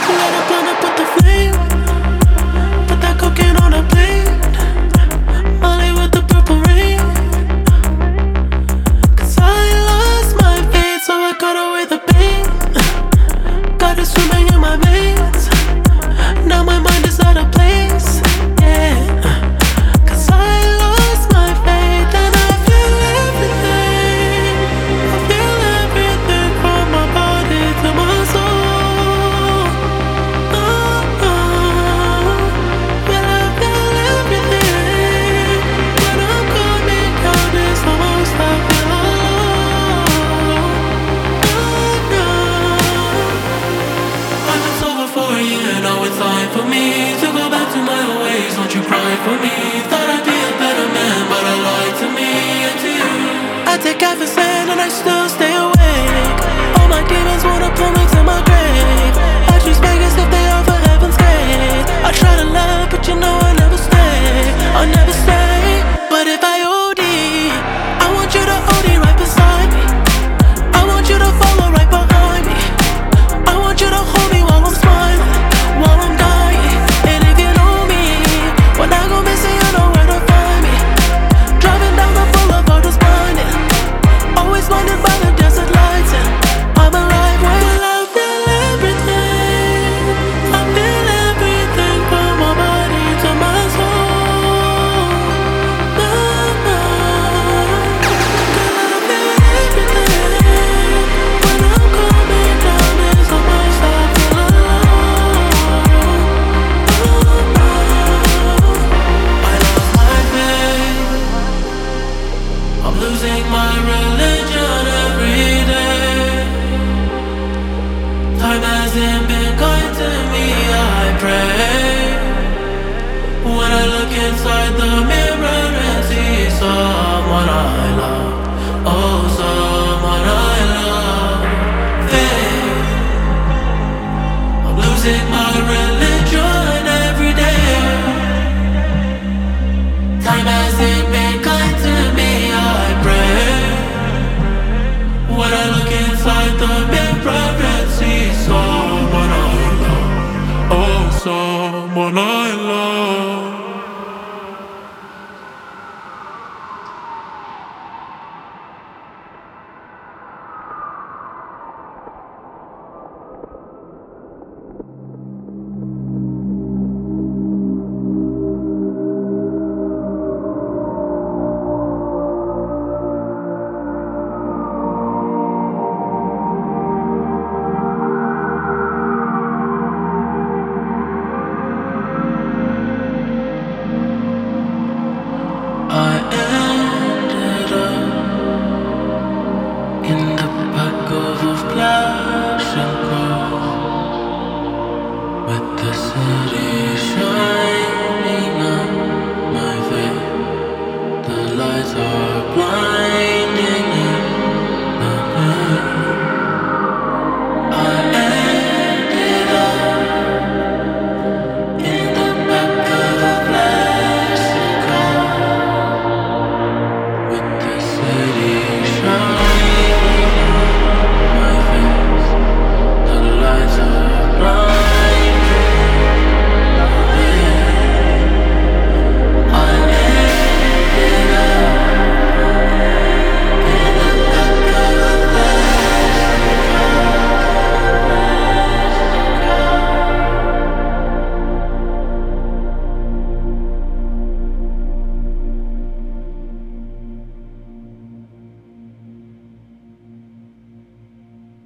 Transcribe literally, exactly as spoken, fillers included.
Light a blunt up with the flame. Put that cocaine on a plate. Molly with the purple rain. Cause I lost my faith, so I cut away the pain. Got it swimming in my veins. Now my mind is out of place. Yeah. Cause I lost my faith and I feel everything. I feel everything from my body to my soul. Oh, oh. Well, I feel everything. When I'm coming down, it's the most I feel alone. Oh, no. When it's over for a year, now it's time for me to go back to my old ways. Don't you cry for me. Thought I'd be a better man, but I lied to me and to you. I take Advocet and I still stay awake. All my demons wanna pull me to my grave. I choose Vegas if they offer heaven's gate. I try to love, but you know I never stay. I'll never stay. But if I O D, I want you to O D right beside me. I want you to follow right behind me. I want you to hold me while I'm smiling, while I'm dying. And if you know me, when I go missing, you know where to find me. Driving down the boulevard is blinding, always blinded by the desert lights. And I'm alive when I feel everything. I feel everything from my body to my soul. No, no. Girl, I feel everything. When I'm coming down, it's the most I feel alone. Oh, no. I lost my faith. I'm losing my religion every day. Time hasn't been kind to me, I pray. When I look inside the mirror and see someone I love, oh so